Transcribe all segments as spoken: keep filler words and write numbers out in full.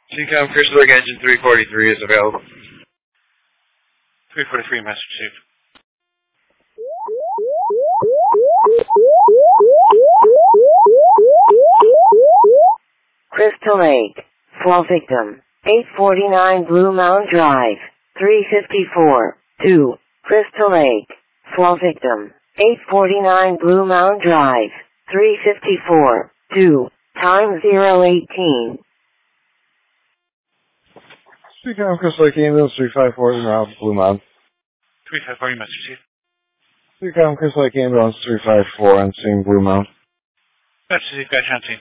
C COM Crystal Lake Engine three forty-three is available. three forty-three, message received. Crystal Lake, fall victim, eight forty-nine Blue Mound Drive, three fifty-four, two, Crystal Lake, fall victim, eight forty-nine Blue Mound Drive, three fifty-four, two, time zero eighteen. C COM Crystal Lake Ambulance three five four in route Blue Mound. three five four, message received. C COM Crystal Lake Ambulance three five four on scene Blue Mound. Message received, guys, on scene.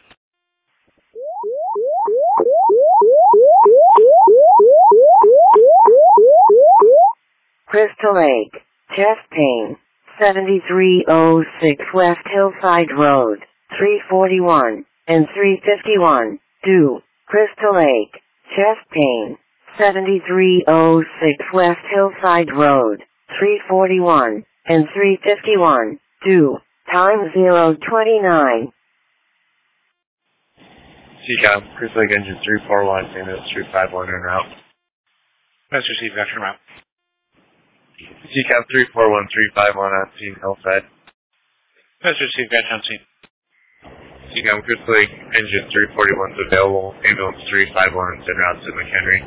Crystal Lake, chest pain, seventy-three oh six West Hillside Road, three forty-one, and three fifty-one, two, Crystal Lake, chest pain, seventy-three oh six West Hillside Road, three forty-one, and three fifty-one, two, time zero twenty-nine. C COM Crystal Lake Engine three forty-one, ambulance three five one en route. Message received, guys, en route. C COM three four one three five one on scene Hillside. Message received, guys, on scene. C COM Crystal Lake Engine three forty-one is available, ambulance three five one is en route to McHenry.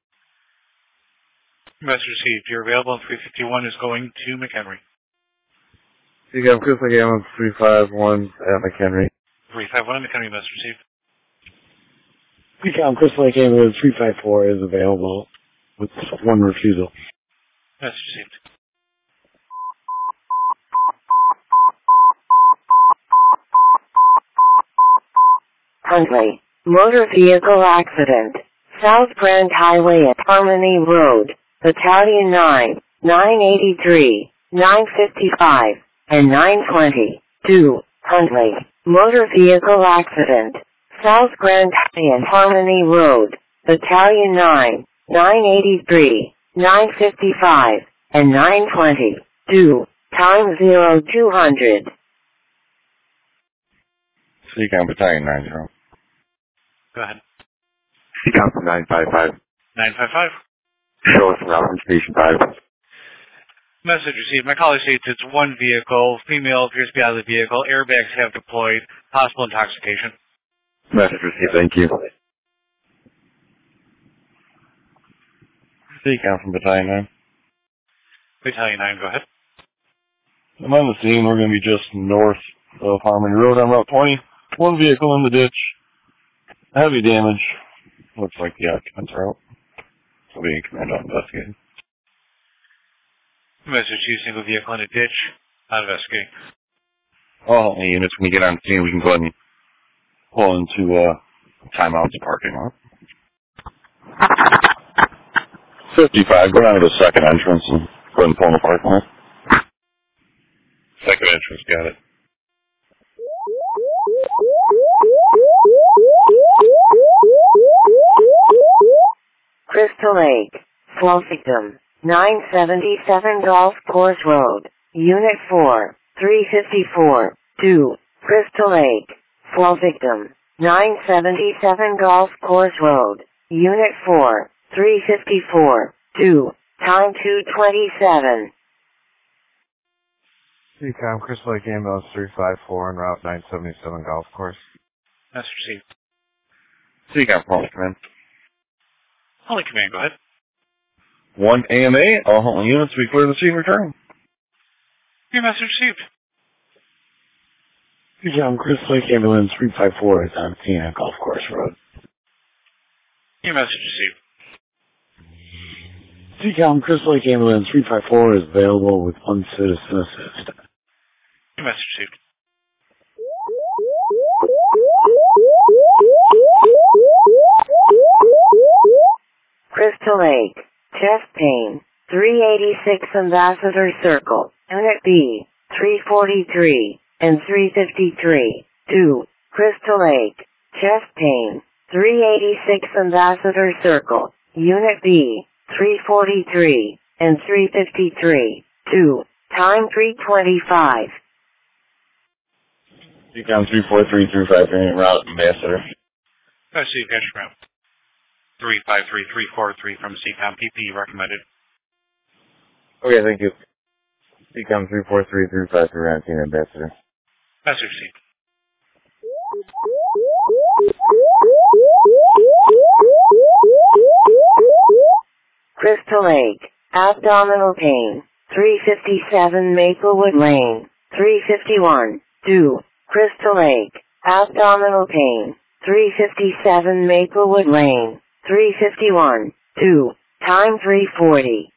Message received, you're available, and three fifty-one is going to McHenry. C COM Crystal Lake Ambulance three five one at McHenry. three five one, McHenry, message received. C COM Crystal Lake Ambulance three five four is available with one refusal. Message received. Huntley, motor vehicle accident, South Grand Highway at Harmony Road, Battalion nine, nine eighty-three, nine fifty-five, and nine twenty, two, Huntley, motor vehicle accident, South Grand Highway at Harmony Road, Battalion nine, nine eighty-three, nine fifty-five, and nine twenty, two, time zero two hundred. C COM Battalion nine zero. Go ahead. C COM from nine five five. nine five five. Show us around from Station five. Message received. My colleague states it's one vehicle. Female appears to be out of the vehicle. Airbags have deployed. Possible intoxication. Message received. Thank you. C COM from Battalion nine. Battalion nine, go ahead. I'm on the scene. We're going to be just north of Harmony Road on Route twenty. One vehicle in the ditch. Heavy damage. Looks like the occupants are out. So being command on investigating. Message to single vehicle in a ditch. Not investigating. All the units, when you get on scene, we can go ahead and pull into uh, timeout's parking lot. fifty-five, go down to the second entrance and go ahead and pull in the parking lot. Second entrance, got it. Crystal Lake, fall victim, nine seventy-seven Golf Course Road, Unit four, three fifty-four, two, Crystal Lake, fall victim, nine seventy-seven Golf Course Road, Unit four, three fifty-four, two, time two twenty-seven. C COM Crystal Lake Ambulance three five four en route nine seventy-seven Golf Course. Message received. C COM Huntley Command. Huntley Command, go ahead. one A M A, all Huntley units, we clear the scene return. Your message received. C COM Crystal Lake Ambulance three five four is on scene at Golf Course Road. Your message received. C COM Crystal Lake Ambulance three five four is available with one citizen assist. Your message received. Crystal Lake, chest pain, three eighty-six Ambassador Circle, Unit B, three forty-three, and three fifty-three, two, Crystal Lake, chest pain, three eighty-six Ambassador Circle, Unit B, three forty-three, and three fifty-three, two, time three twenty-five. C COM three four three three five three route Ambassador. Message received, guys, route. three five three three four three from C COM P P recommended. Okay, thank you. C COM three four three three five three Ranting Ambassador. Message received. Crystal Lake, abdominal pain, three fifty-seven Maplewood Lane, three fifty-one, two, Crystal Lake, abdominal pain, three fifty-seven Maplewood Lane, three fifty-one, two, time three forty.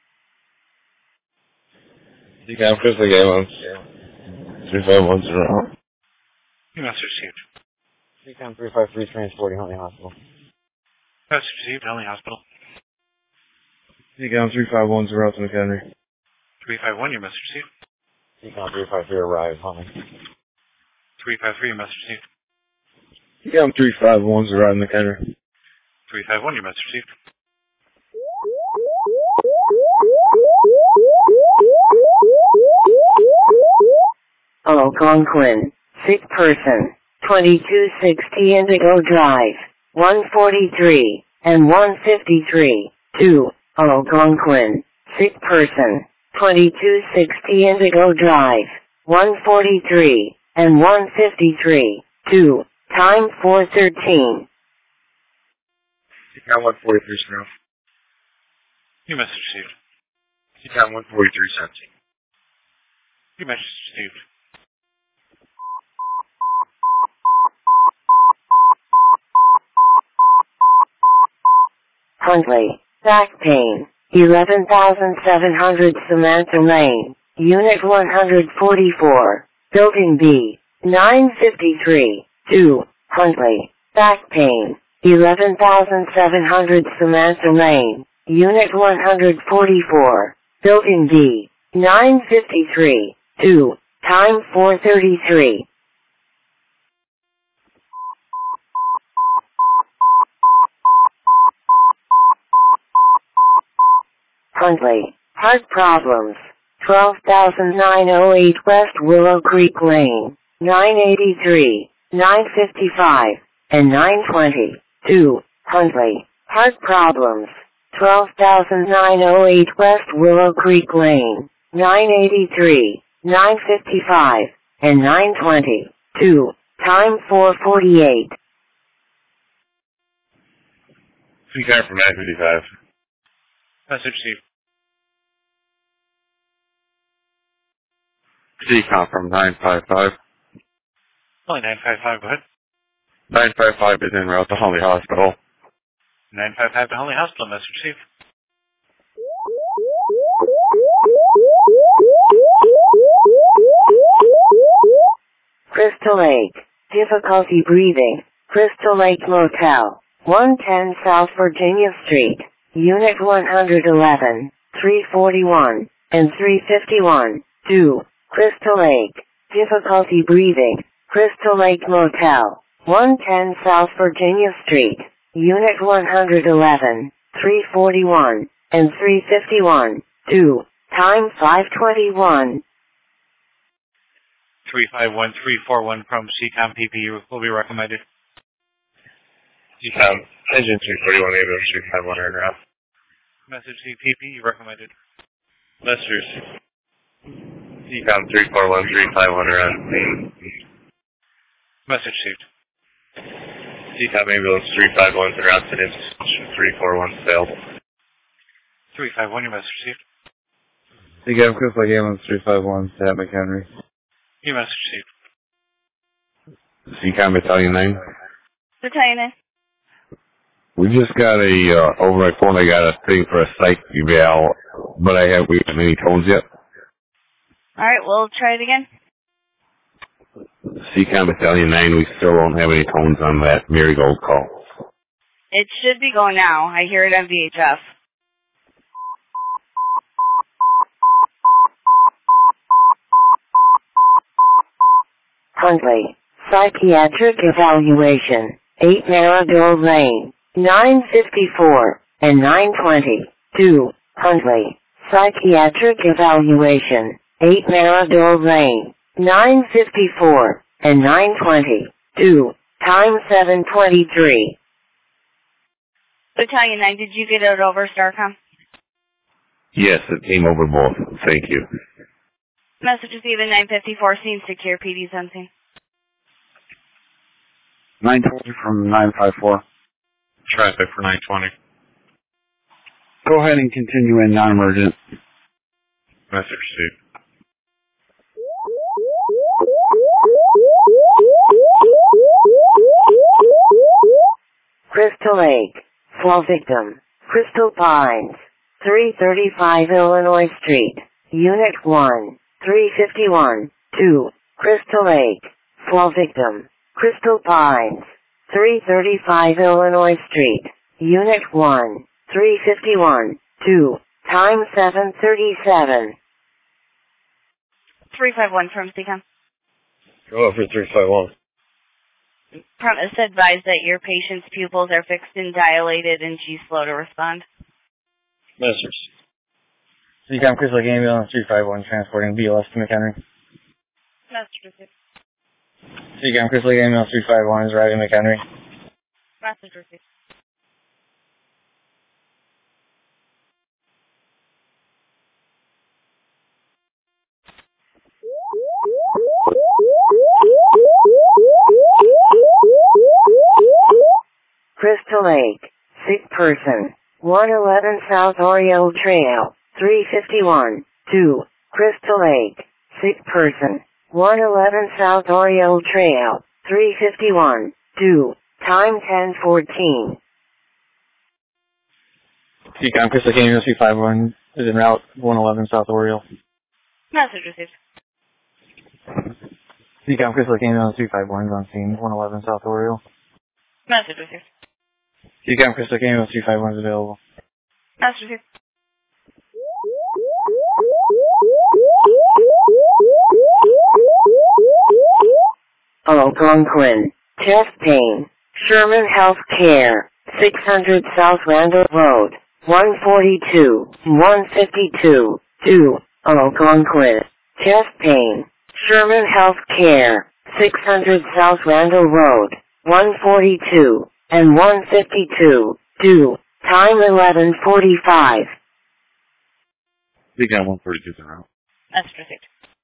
C COM Crystal Lake Ambulance, three five one zero. Message received. C COM three five three transporting Huntley Hospital. Message received, Huntley Hospital. C COM three five one zero to McHenry. three five one, your message received. C COM three five three arrived, Huntley. three five three, your message received. C COM three five one zero to McHenry. three five one, your message received. Algonquin, sick person, twenty-two sixty Indigo Drive, one forty-three, and one fifty-three, two, Algonquin, sick person, twenty-two sixty Indigo Drive, one forty-three, and one fifty-three, two, time four thirteen. C COM one forty-three Snow. Your message received. C COM one forty-three Sensing. Your message received. Huntley, back pain, eleven thousand seven hundred Samantha Lane, Unit one forty-four, Building B, nine fifty-three, two, Huntley, back pain, eleven thousand seven hundred Samantha Lane, Unit one forty-four, Building B, nine fifty-three, two, time four thirty-three. Huntley, heart problems, twelve thousand nine oh eight West Willow Creek Lane, nine eighty-three, nine fifty-five, and nine twenty, two, Huntley, heart problems, twelve thousand nine oh eight West Willow Creek Lane, nine eighty-three, nine fifty-five, and nine twenty, two, time four forty-eight. C COM from nine fifty-five. Message received. C COM from nine five five. Only nine five five, go ahead. nine five five is en route to Huntley Hospital. nine five five to Huntley Hospital, message received. Crystal Lake, difficulty breathing, Crystal Lake Motel, one ten South Virginia Street, Unit one eleven, three forty-one, and three fifty-one, two, Crystal Lake, difficulty breathing, Crystal Lake Motel, one ten South Virginia Street, Unit one eleven, three forty-one, and three fifty-one, two, time five twenty-one. three five one three four one from C COM P P will be recommended. C COM engine three forty-one ambulance three five one in route. Message C P P recommended. Messengers. C COM three four one three five one around. Message received. C COM ambulance three five one to route to three four one failed. three five one, your message received. C COM Crystal Lake Ambulance three five one to McHenry. Your message received. C COM Battalion nine. Battalion nine. We just got a, uh, over my phone I got a thing for a psych eval, but I haven't, we haven't any tones yet. Alright, we'll try it again. C COM Battalion nine, we still don't have any tones on that Marigold call. It should be going now. I hear it on V H F. Huntley, psychiatric evaluation, eight Marigold Lane, nine fifty-four, and nine twenty, two, Huntley, psychiatric evaluation, eight Marigold Lane, nine fifty-four, and nine twenty, two, time seven twenty-three. Battalion nine, did you get it over Starcom? Yes, it came over both. Thank you. Message received at nine fifty-four, scene secure, P D's on scene. nine twenty from nine five four. Traffic for nine twenty. Go ahead and continue in non-emergent. Message received. Crystal Lake. Fall victim. Crystal Pines. three thirty-five Illinois Street. Unit one. three fifty-one. two. Crystal Lake. Fall victim. Crystal Pines. three thirty-five Illinois Street. Unit one. three fifty-one. two. Time seven thirty-seven. three five one from C COM. Go up for three five one. Premise advised that your patient's pupils are fixed and dilated and G slow to respond. Message. C COM Crystal Lake Ambulance three five one transporting B L S to McHenry. Message received. C COM Crystal Lake Ambulance three five one is arriving at McHenry. Message received. Crystal Lake. Sick person. one eleven South Oriole Trail. three fifty-one. two. Crystal Lake. Sick person. one eleven South Oriole Trail. three fifty-one. two. Time ten fourteen. C COM Crystal Lake Ambulance three five one is en route one eleven South Oriole. Message received. C COM Crystal Lake Ambulance three five one is on scene one eleven South Oriole. Message received. C COM Crystal Lake Ambulance three five one is available. Message received. Algonquin. Chest pain. Sherman Health Care. six hundred South Randall Road. one forty-two. one fifty-two. two. Algonquin. Chest pain. Sherman Health Care. six hundred South Randall Road. one forty-two. And one fifty-two. two. Time eleven forty-five. C COM one forty-two is en route. Message received.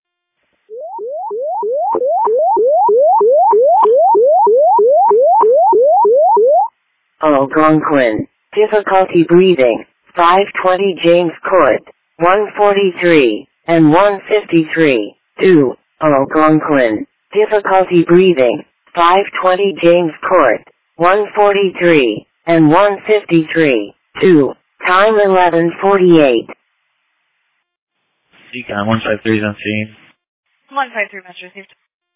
Algonquin. Difficulty breathing. five twenty James Court. one forty-three. And one fifty-three. two. Algonquin. Difficulty breathing. five twenty James Court. one forty-three. And one fifty-three. two. Time eleven forty-eight. C COM one five three is on scene. one five three, message received.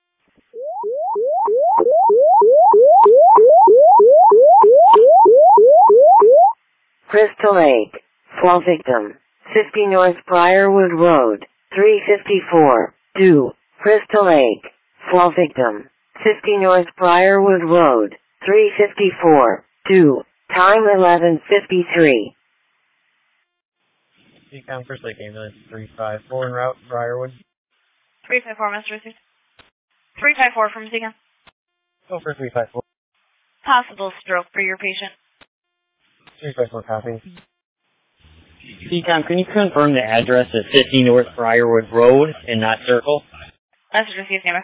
Crystal Lake. Fall victim. fifty North Briarwood Road. three fifty-four. two. Crystal Lake. Fall victim. fifty North Briarwood Road. three fifty-four. two. Time eleven fifty-three. C COM Crystal Lake Ambulance three five four en route Briarwood. three five four, message received. three five four from C COM. Go for three five four. Possible stroke for your patient. three five four copy. C COM, can you confirm the address of fifty North Briarwood Road and not Circle? Message received, Neighbor.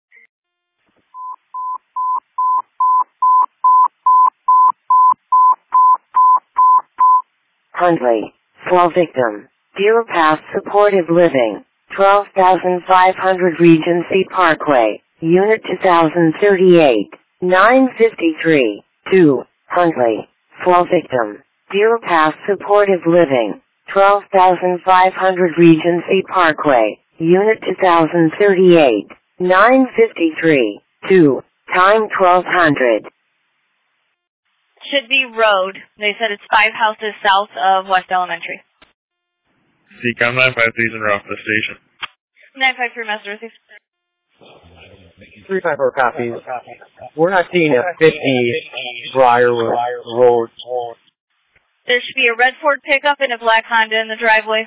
Huntley. Fall victim. Deer Path Supportive Living. twelve thousand five hundred Regency Parkway. Unit two thousand thirty-eight. nine fifty-three. two. Huntley. Fall victim. Deer Path Supportive Living. twelve thousand five hundred Regency Parkway. Unit two thousand thirty-eight. nine fifty-three. two. Time twelve hundred. Should be road. They said it's five houses south of West Elementary. C COM nine five three is en route to the station. nine five three, message received. three five four copies. We're not seeing a fifty Briarwood Road. There should be a red Ford pickup and a black Honda in the driveway.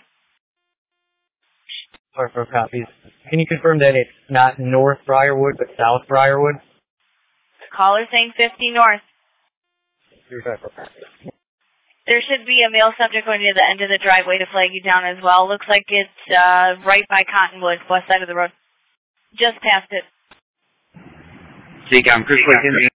five four copies. Can you confirm that it's not North Briarwood, but South Briarwood? Caller saying fifty north. three five four copies. There should be a male subject going to the end of the driveway to flag you down as well. Looks like it's uh, right by Cottonwood, west side of the road. Just past it. C COM, Chris Lake Engine.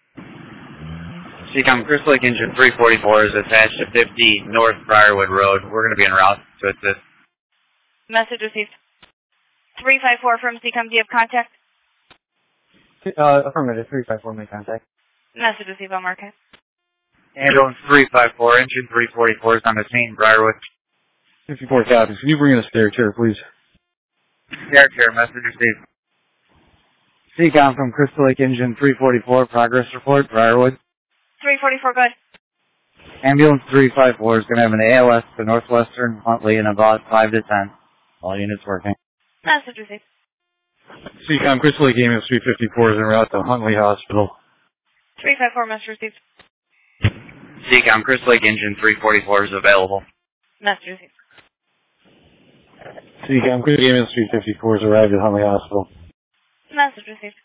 C COM, Chris Lake Engine three forty-four is attached to fifty North Briarwood Road. We're going to be en route to assist. Message received. three five four from C COM, do you have contact? Uh, affirmative, three five four, make contact. Message received on market. Ambulance three five four, engine three forty-four is on the scene, Briarwood. fifty-four copies. Can you bring in a stair chair, please? Stair chair, message received. C COM from Crystal Lake Engine three forty-four, progress report, Briarwood. three forty-four, good. Ambulance three five four is going to have an A L S to Northwestern Huntley in about five to ten. All units working. Message received. C COM, Crystal Lake Ambulance three fifty-four is en route to Huntley Hospital. three five four, message received. C COM, Crystal Lake Engine three forty-four is available. Message received. C COM, Crystal Lake Ambulance three fifty-four has arrived at Huntley Hospital. Message received.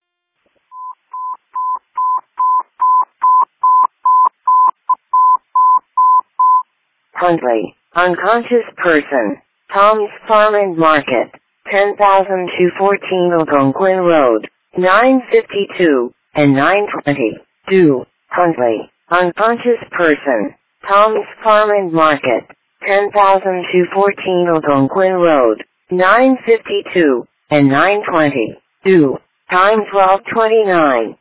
Huntley, unconscious person, Tom's Farm and Market, ten thousand two fourteen Algonquin Road, nine fifty-two and nine twenty. Do, Huntley, unconscious person, Tom's Farm and Market, ten thousand two fourteen Algonquin Road, nine fifty-two and nine twenty. Do, time twelve twenty-nine.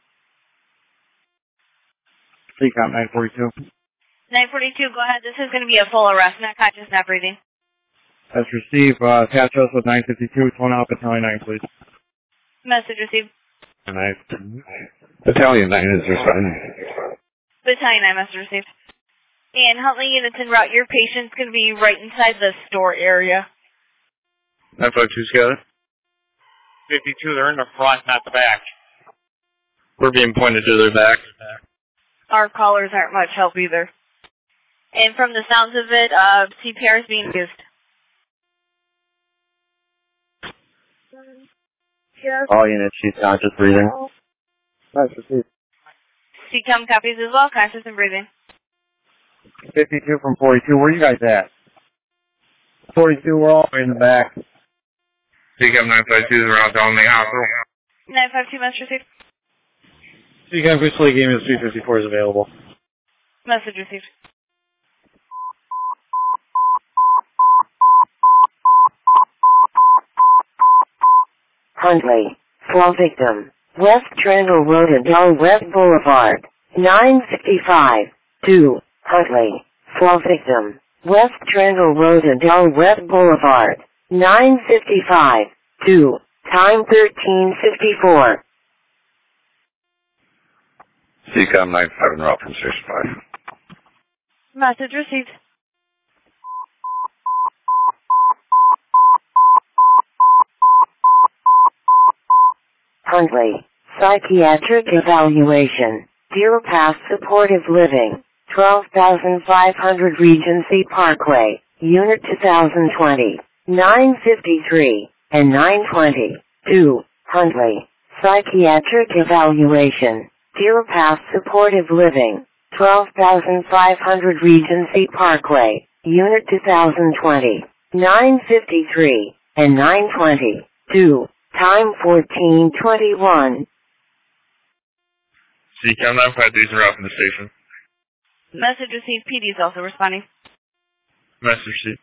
C COM nine forty-two. nine forty-two, go ahead. This is going to be a full arrest, not conscious, not breathing. Let's receive, uh, attach us with nine fifty-two, tone out Battalion nine, please. Message received. Nice. Battalion nine is responding. Battalion nine, message received. And Huntley units en route. Your patient's going to be right inside the store area. nine five two, Skyler. fifty-two, they're in the front, not the back. We're being pointed to their back. Our callers aren't much help either. And from the sounds of it, uh, C P R is being used. All units, she's conscious breathing. That's received. C COM copies as well, conscious and breathing. fifty-two from forty-two, where are you guys at? forty-two, we're all in the back. C COM nine five two is around to Huntley Hospital. nine five two, message received. C COM, Crystal Lake Ambulance three fifty-four is available. Message received. Huntley, fall victim, West Trendle Road and Del West Boulevard, nine fifty-five. Do, Huntley, fall victim, West Trendle Road and Del West Boulevard, nine fifty-five. Do, time thirteen fifty-four. C COM nine five en route from station five. Message received. Huntley, psychiatric evaluation, Deer Pass Supportive Living, twelve thousand five hundred Regency Parkway, Unit two thousand twenty, nine fifty-three and nine twenty. Do, Huntley, psychiatric evaluation, Deer Pass Supportive Living, twelve thousand five hundred Regency Parkway, Unit two thousand twenty, nine fifty-three and nine twenty. Do, time fourteen twenty-one. C COM nine five three is en route from the station. Message received. P D is also responding. Message received.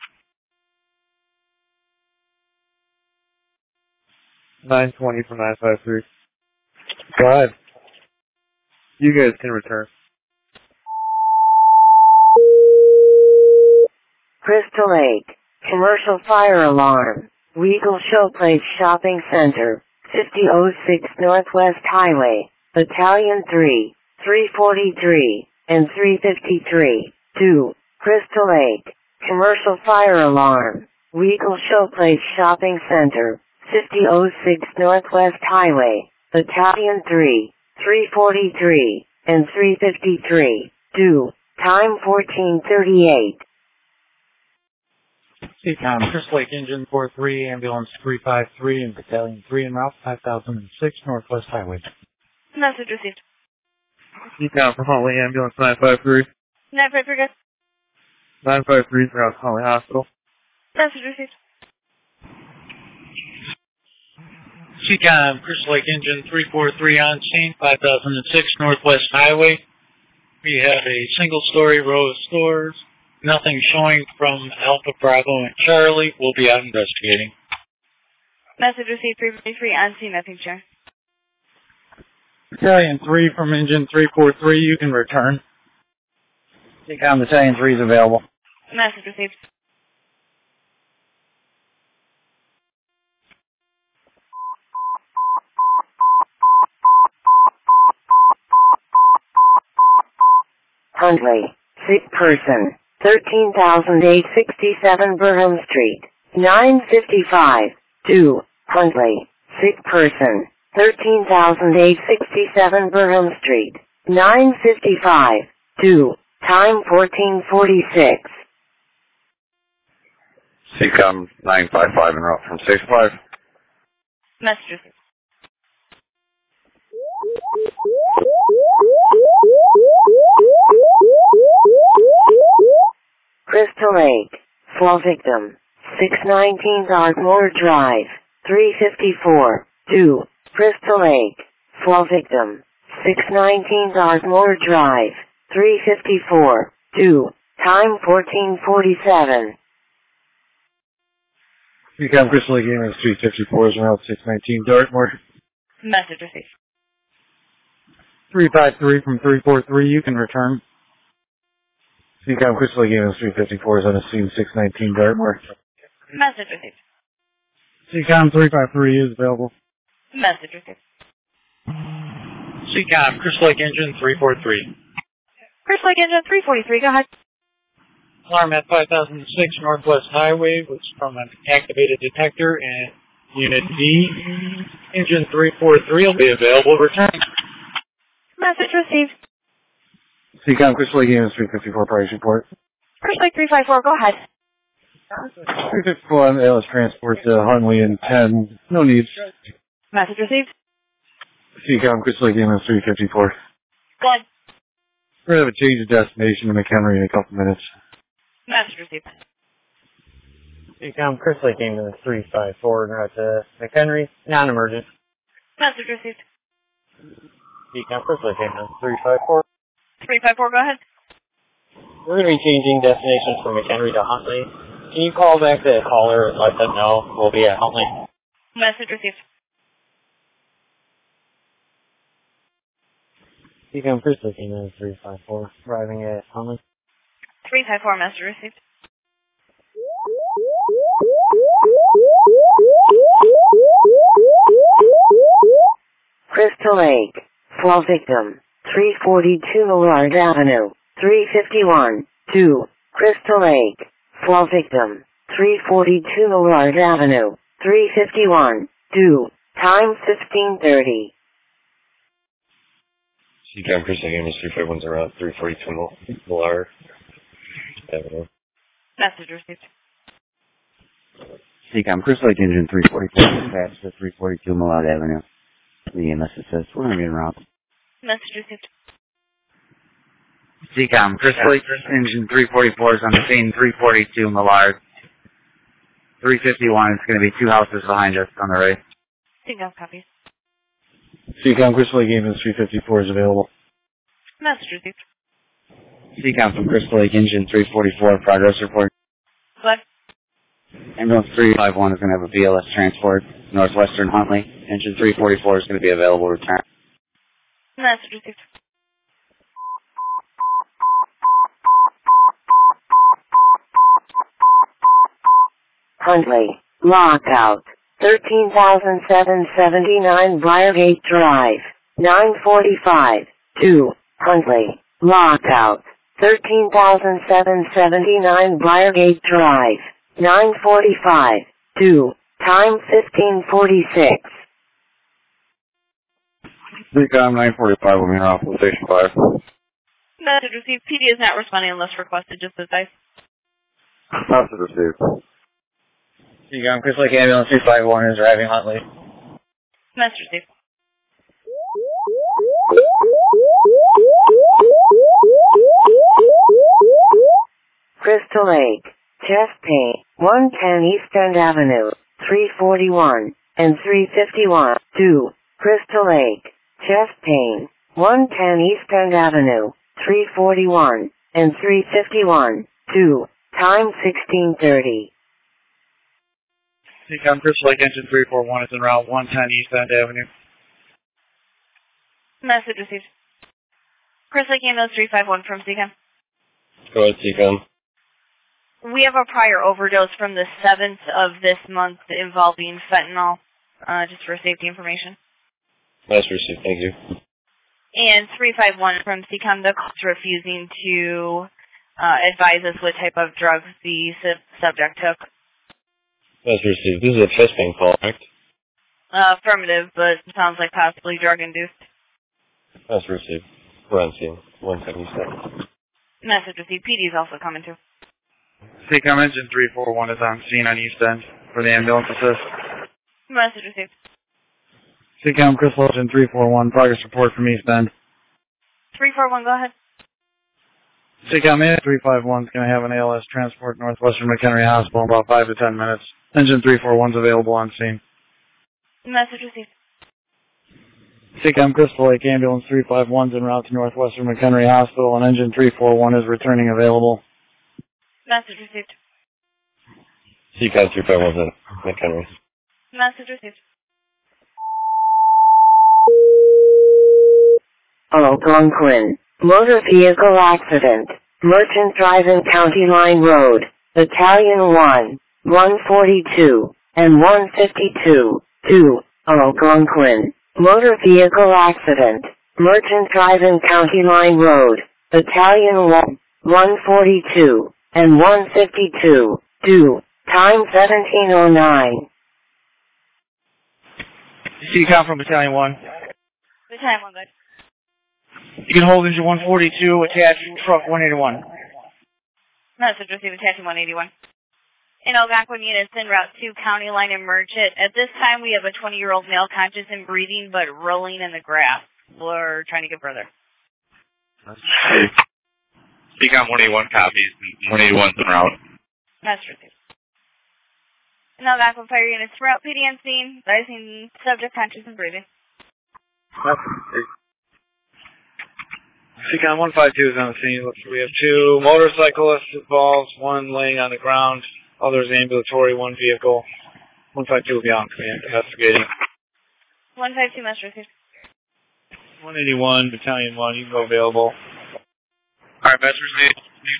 nine twenty from nine five three. Go ahead. You guys can return. Crystal Lake, commercial fire alarm, Regal Showplace Shopping Center, fifty oh six Northwest Highway, Battalion three, three forty-three, and three fifty-three. Do, Crystal Lake, commercial fire alarm, Regal Showplace Shopping Center, fifty oh six Northwest Highway, Battalion three, three forty-three, and three fifty-three. Do, time fourteen thirty-eight. C COM, Crystal Lake Engine four three, Ambulance three five three, and Battalion three en route five thousand six Northwest Highway. Message received. C COM from Huntley Ambulance nine five three. nine five three, good. nine five three from Huntley Hospital. Message received. Seacom, Crystal Lake Engine three four three on scene, five thousand six Northwest Highway. We have a single-story row of stores. Nothing showing from Alpha, Bravo, and Charlie. We'll be out investigating. Message received three forty-three on scene, nothing sure. Battalion three from Engine three four three, you can return. Seacom, Battalion three is available. Message received. Huntley, sick person, thirteen thousand eight hundred sixty-seven Burham Street, nine fifty-five, two, Huntley, sick person, thirteen thousand eight hundred sixty-seven Burham Street, nine fifty-five, two, time fourteen forty-six. Seacom nine five five en route from six five. Message received. Crystal Lake, fall victim, six nineteen Dartmoor Drive, three fifty-four, two, Crystal Lake, fall victim, six nineteen Dartmoor Drive, three fifty-four, two, time fourteen forty-seven. Seacom, Crystal Lake Engine three fifty-four is around six nineteen Dartmoor. Message received. three five three from three four three, you can return. Seacom, Crystal Lake Engine three fifty-four is on the scene six nineteen Dartmoor. Message received. Seacom three five three is available. Message received. Seacom, Crystal Lake Engine three four three. Crystal Lake Engine three forty-three, go ahead. Alarm at five thousand six Northwest Highway was from an activated detector and Unit D. Engine three four three will be available. Return. Message received. Seacom, Crystal Lake Engine three fifty-four, price report. Crystal Lake three five four, go ahead. three fifty-four on Alice Transport to Huntley and ten. No needs. Message received. Seacom, Crystal Lake Engine three fifty-four. Go ahead. We're going to have a change of destination to McHenry in a couple minutes. Message received. Seacom, Crystal Lake Engine three five four, route to McHenry, non-emergent. Message received. Seacom, Crystal Lake Engine three five four. three five four, go ahead. We're going to be changing destinations from McHenry to Huntley. Can you call back the caller and let them know we'll be at Huntley? Message received. Seacom, Crystal Lake Engine three five four, arriving at Huntley. three five four, message received. Crystal Lake, fall victim, three forty-two Millard Avenue, three fifty-one, two, Crystal Lake, fall victim, three forty-two Millard Avenue, three fifty-one, two, time fifteen thirty. Seacom, Crystal Lake Engine three fifty-one is around three forty-two Millard Avenue. Message received. Seacom, Crystal Lake Engine three forty-four, dispatch to three forty-two Millard Avenue. The message says, we're going to be en route. Message received. Seacom, Crystal Lake Engine three forty-four is on the scene, three forty-two Millard. three fifty-one is going to be two houses behind us on the right. Seacom, copies. Seacom, Crystal Lake Engine three fifty-four is available. Message received. Seacom from Crystal Lake Engine three forty-four, progress report. What? Ambulance three five one is going to have a B L S transport, Northwestern Huntley. Engine three forty-four is going to be available. Return. Message received. Huntley, lockout, thirteen thousand seven hundred seventy-nine Briargate Drive, nine forty-five, two, Huntley, lockout, thirteen thousand seven hundred seventy-nine Briargate Drive, nine forty-five, two, time fifteen forty-six. Seacom nine forty-five will be off from Station five. Message received. P D is not responding unless requested, just as I. Message received. Seacom, Crystal Lake Ambulance three five one is arriving Huntley. Message received. Crystal Crystal Lake, chest pain, one ten East End Avenue, three forty-one, and three fifty-one. two. Crystal Lake, chest pain, one ten East End Avenue, three forty-one, and three fifty-one. two. Time sixteen thirty. C COM Crystal Lake Engine three four one is en route one ten East End Avenue. Message received. Crystal Lake Ambulance three five one from C COM. Go ahead, C COM. We have a prior overdose from the seventh of this month involving fentanyl, uh, just for safety information. That's received, thank you. And three five one from C COM, the call's refusing to uh, advise us what type of drugs the sub subject took. That's received. This is a chest pain call, correct? Uh, affirmative, but sounds like possibly drug-induced. That's received. We're on scene. one seventy-seven. Message received. P D is also coming too. C COM Engine three four one is on scene on East End for the ambulance assist. Message received. C COM Crystal Engine three four one, progress report from East End. three four one, go ahead. C COM three five one is going to have an A L S transport Northwestern McHenry Hospital in about five to ten minutes. Engine three four one is available on scene. Message received. C COM Crystal Lake Ambulance three five one is en route to Northwestern McHenry Hospital, and Engine three four one is returning available. Message received. C COM three five one is at McHenry. Message received. Algonquin, motor vehicle accident, Merchant Drive and County Line Road, Battalion one, one forty-two, and one fifty-two. two. Algonquin, motor vehicle accident, Merchant Drive and County Line Road, Battalion one, one forty-two, and one fifty-two. two. Time seventeen oh nine. C COM from Battalion one. Battalion one, good. You can hold engine one forty-two, attach truck one eighty-one. Message received, attaching one eighty-one. In Algonquin units en route to County Line and Merchant. At this time, we have a twenty-year-old male conscious and breathing, but rolling in the grass. We're trying to get further. C COM one eighty-one copies. one eighty-one's en route. Message received. In Algonquin fire units en route, P D on scene, advising subject conscious and breathing. C COM one five two is on the scene. We have two motorcyclists involved, one laying on the ground, others ambulatory, one vehicle. one five two will be on investigating. one five two, message received. one eighty-one, Battalion one, you can go available. Alright, message received.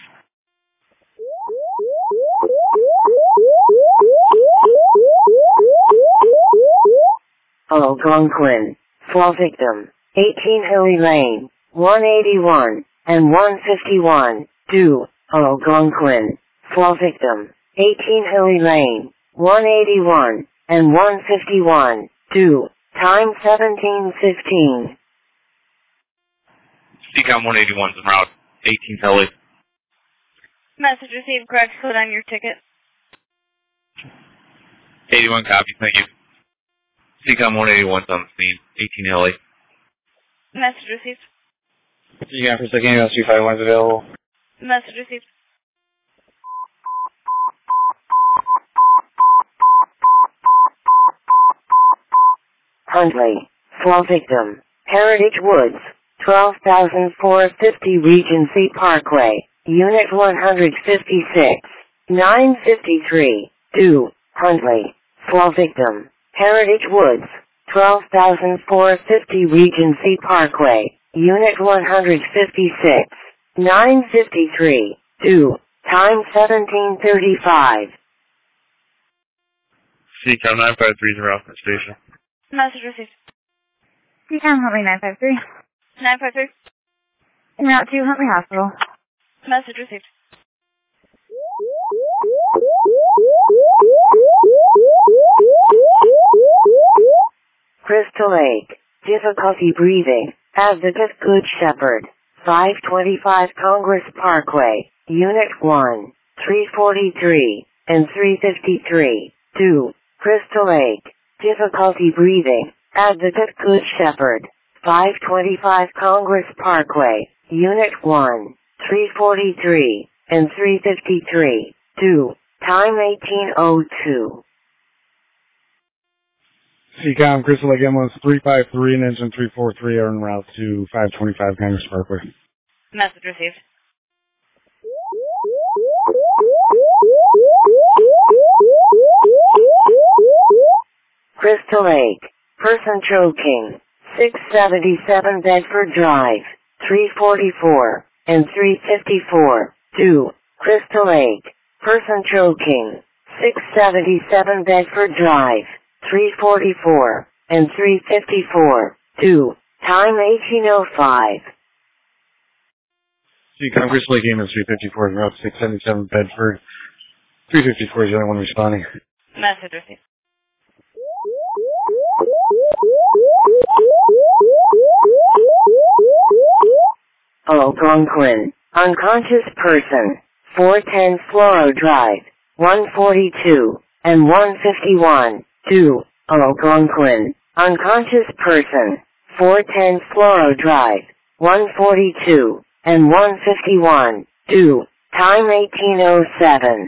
Algonquin, fall victim, eighteen Hilly Lane, one eighty-one, and one fifty-one. two. Algonquin, fall victim, eighteen Hilly Lane, one eighty-one, and one fifty-one. two. Time seventeen fifteen. C COM one eighty-one's en route. eighteen Hilly. Message received, correct code on your ticket. eighty-one copies, thank you. C COM one eighty-one's on the scene. eighteen Hilly. Message received. C COM for second ambulance three five one is available. Message received. Huntley, fall victim, Heritage Woods, twelve thousand four hundred fifty Regency Parkway, Unit one fifty-six, nine fifty-three. two. Huntley, fall victim, Heritage Woods, twelve thousand four hundred fifty Regency Parkway, Unit one fifty-six, nine fifty-three. two. Time seventeen thirty-five. C COM nine five three is en route to the station. Message received. C COM Huntley nine five three. nine five three. En route to Huntley Hospital. Message received. Crystal Lake, difficulty breathing, Advocate Good Shepherd, five twenty-five Congress Parkway, Unit one, three forty-three, and three fifty-three. two. Crystal Lake, difficulty breathing, Advocate Good Shepherd, five twenty-five Congress Parkway, Unit one, three forty-three, and three fifty-three. two. Time eighteen oh two. Seacom, Crystal Lake Ambulance three five three and engine three four three are en route to five twenty-five Congress Parkway. Message received. Crystal Lake. Person choking. six seventy-seven Bedford Drive. three forty-four and three fifty-four. two. Crystal Lake. Person choking. six seventy-seven Bedford Drive. three forty-four and three fifty-four. two. Time eighteen oh five. Seacom, Crystal Lake Ambulance three fifty-four en route six seventy-seven Bedford. three fifty-four is the only one responding. Message received. Algonquin. Unconscious person. four ten Floro Drive. one forty-two and one fifty-one. two. Algonquin. Unconscious person. four ten Floro Drive. one forty-two and one fifty-one. two. Time eighteen oh seven.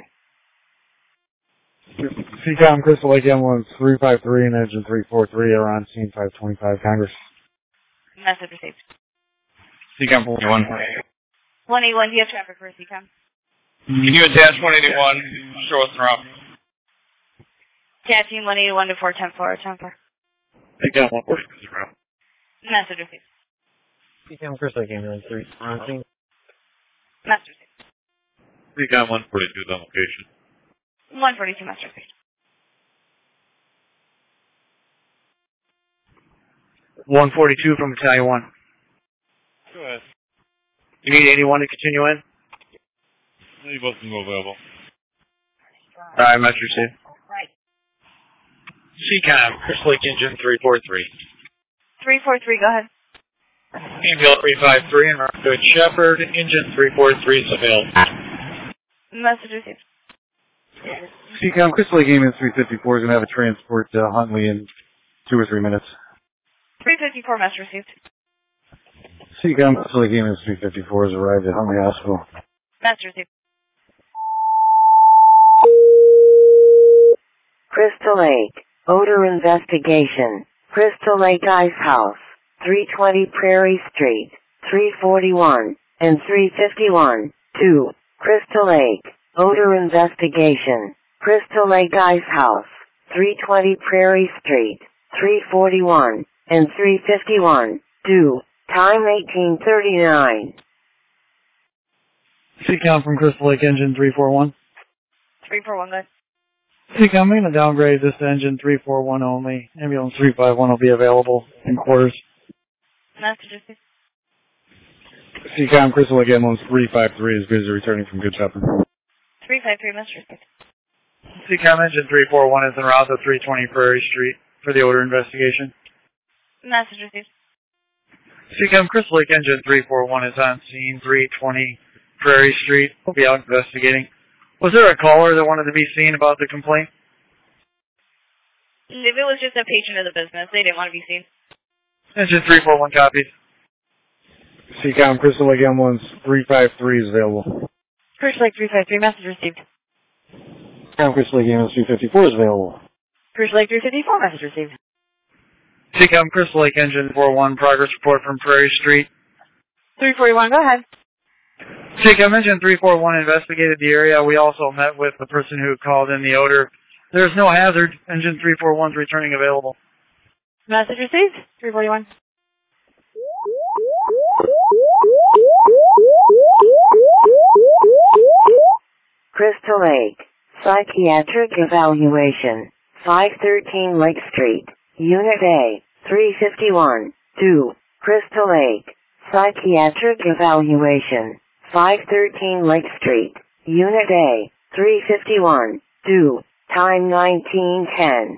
Seacom, Crystal Lake Ambulance three five three and engine three four three are on scene five twenty-five Congress. Message received. Seacom one eighty-one. one eighty-one, do you have traffic for Seacom? Can you attach one eighty-one? Show us around. Attaching one eighty-one to four ten four, ten four. Seacom one forty. Message received. Seacom, Crystal Lake Ambulance three on scene. Message received. Seacom one forty-two on location. one forty-two, message received. one forty-two from Battalion one. Go ahead. You need eighty-one to continue in? You both can go available. Alright, message received. Right. Seacom, Crystal Lake Engine three four three. three four three, go ahead. Ambulance three five three and Rockwood Shepherd, Engine three four three is available. Message received. Seacom, Crystal Lake Ambulance three fifty-four is going to have a transport to Huntley in two or three minutes. three fifty-four, message received. Seacom, Crystal Lake Ambulance three fifty-four has arrived at Huntley Hospital. Message received. Crystal Lake. Odor investigation. Crystal Lake Ice House. three twenty Prairie Street. three forty-one and three fifty-one. two. Crystal Lake. Odor investigation. Crystal Lake Ice House. three twenty Prairie Street. three forty-one and three fifty-one. two. Time eighteen thirty-nine. Seacom from Crystal Lake Engine three four one. three four one, go ahead. Seacom, I'm going to downgrade this to engine three four one only. Ambulance three five one will be available in quarters. Message received. Seacom, Crystal Lake Ambulance three five three is busy returning from Good Shepherd. three five three, message received. Seacom, engine three four one is en route to three twenty Prairie Street for the odor investigation. Message received. Seacom, Crystal Lake Engine three four one is on scene three twenty Prairie Street. We'll be out investigating. Was there a caller that wanted to be seen about the complaint? If it was just a patron of the business, they didn't want to be seen. Engine three four one copies. Seacom, Crystal Lake Ambulance three five three is available. Crystal Lake three five three, message received. Seacom, Crystal Lake Ambulance three fifty-four is available. Crystal Lake three fifty-four, message received. Seacom, Crystal Lake Engine four one, progress report from Prairie Street. three forty-one, go ahead. Seacom, Engine three four one investigated the area. We also met with the person who called in the odor. There's no hazard. Engine three four one is returning available. Message received. three forty-one. Crystal Lake. Psychiatric evaluation. five thirteen Lake Street. Unit A. three fifty-one. two. Crystal Lake. Psychiatric evaluation. five thirteen Lake Street. Unit A. three fifty-one. two. Time nineteen ten.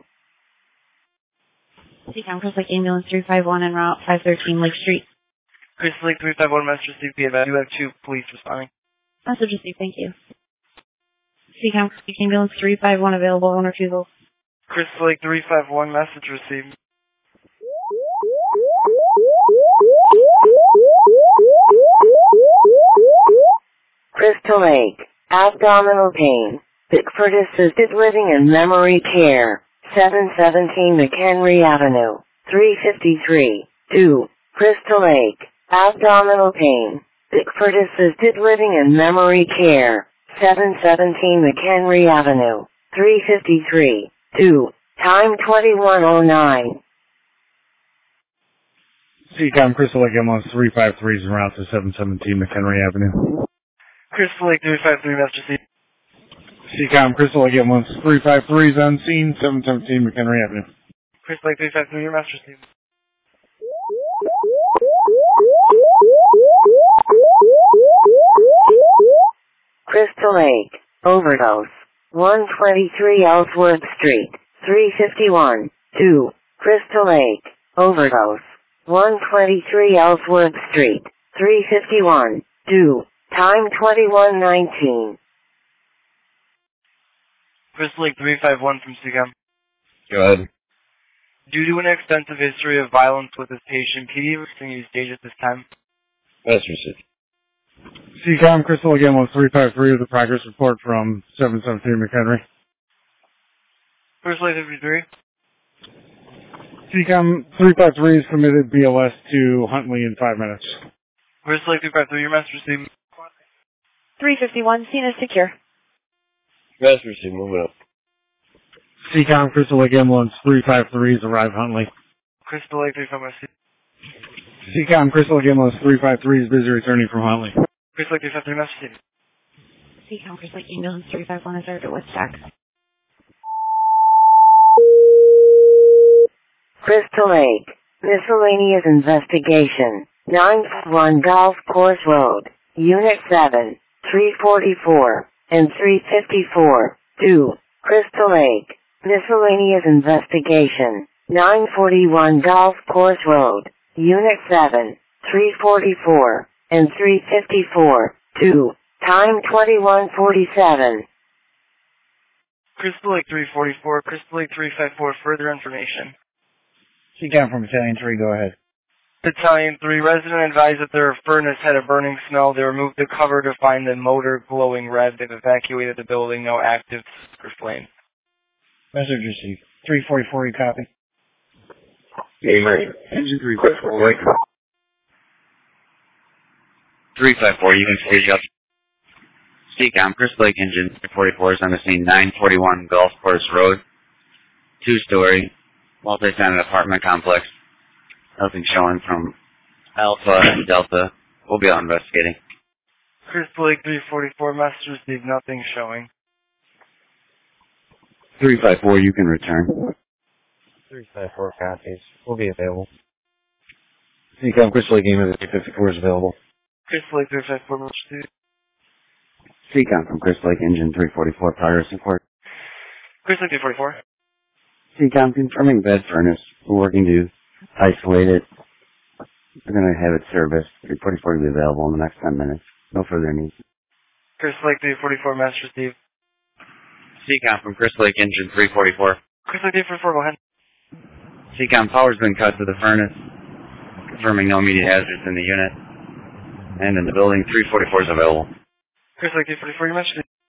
Seacom, Crystal Lake Ambulance three five one en route five thirteen Lake Street. Crystal Lake three five one, message received via that. You have two police responding. Message received, thank you. Seacom, Crystal Lake Ambulance three five one available on refusal. Crystal Lake three five one, message received. Crystal Lake, abdominal pain. Bickford Assisted Living and Memory Care, seven seventeen McHenry Avenue, three fifty-three, two, Crystal Lake, abdominal pain. Bickford Assisted Living and Memory Care, seven seventeen McHenry Avenue, three fifty-three, two, time twenty-one oh nine. C COM Crystal Lake ambulance three five three is en route to seven seventeen McHenry Avenue. Crystal Lake three five three, Master Steve. C COM Crystal Lake ambulance three five three is on scene, seven seventeen McHenry Avenue. Crystal Lake three five three, your Master Steve. Crystal Lake, overdose, one twenty-three Ellsworth Street, three fifty-one, two, Crystal Lake, overdose, one twenty-three Ellsworth Street, three fifty-one, two, time twenty-one nineteen. Crystal Lake three five one from C COM. Go ahead. Due to an extensive history of violence with this patient, P D requesting use stage at this time. That's received. C COM Crystal Lake ambulance three five three with a progress report from seven seventeen McHenry. Crystal Lake three three. C COM three five three is committed B L S to Huntley in five minutes. Crystal Lake three five three, your Master Steve. three fifty-one, scene is secure. That's received. Moving up. C COM Crystal Lake ambulance three five three has arrived Huntley. Crystal Lake three five one. C COM Crystal Lake ambulance three five three is busy returning from Huntley. Crystal Lake three five three, Master Steve. C COM Crystal Lake ambulance three five one is arrived at Woodstock. Crystal Lake, miscellaneous investigation, nine one Golf Course Road, Unit seven, three forty-four, and three fifty-four, two, Crystal Lake, miscellaneous investigation, nine forty-one Golf Course Road, Unit seven, three forty-four, and three fifty-four, two, time twenty-one forty-seven. Crystal Lake three forty-four, Crystal Lake three five four, further information. C COM from Battalion three, go ahead. Battalion three, resident advised that their furnace had a burning smell. They removed the cover to find the motor glowing red. They've evacuated the building. No active or flame. Message received. three forty-four, you copy? Amen. Engine three five four, wake up. three five four, you can stage up. C COM, Crystal Lake engine three forty-four is on the scene, nine forty-one Golf Course Road. Two-story, multi-tenant apartment complex. Nothing showing from Alpha and Delta. We'll be out investigating. Crystal Lake three forty-four, Master received, nothing showing. three five four, you can return. three five four copies. Will be available. C COM Crystal Lake ambulance eight fifty-four is available. Crystal Lake three five four, Master received. C COM from Crystal Lake engine three forty-four, progress report. Crystal Lake three forty-four. C COM confirming bed furnace. We're working to isolate it. We're going to have it serviced. three forty-four to be available in the next ten minutes. No further needs. Crystal Lake three forty-four, Master received. C COM from Crystal Lake engine three forty-four. Crystal Lake three forty-four, go ahead. C COM power's been cut to the furnace. Confirming no immediate hazards in the unit. And in the building, three forty-four is available. Crystal Lake three forty-four, you Master received.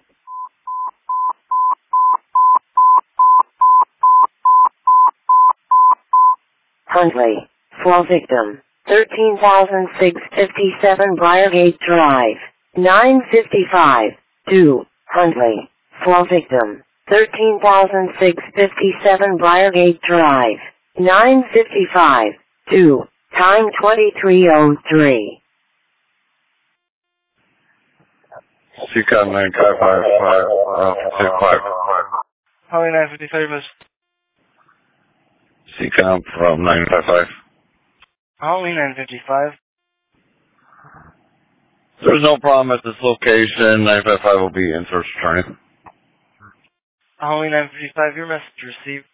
Huntley, fall victim, thirteen thousand six hundred fifty-seven Briargate Drive, nine fifty-five, two, Huntley, fall victim, thirteen thousand six hundred fifty-seven Briargate Drive, nine fifty-five, two, time twenty-three oh three. C COM nine five five five, Alpha six five. Highway nine fifty-five, Master. C COM from nine five five. Highway nine fifty-five. There's no problem at this location. nine five five will be in search returning. Highway nine fifty-five, your message received.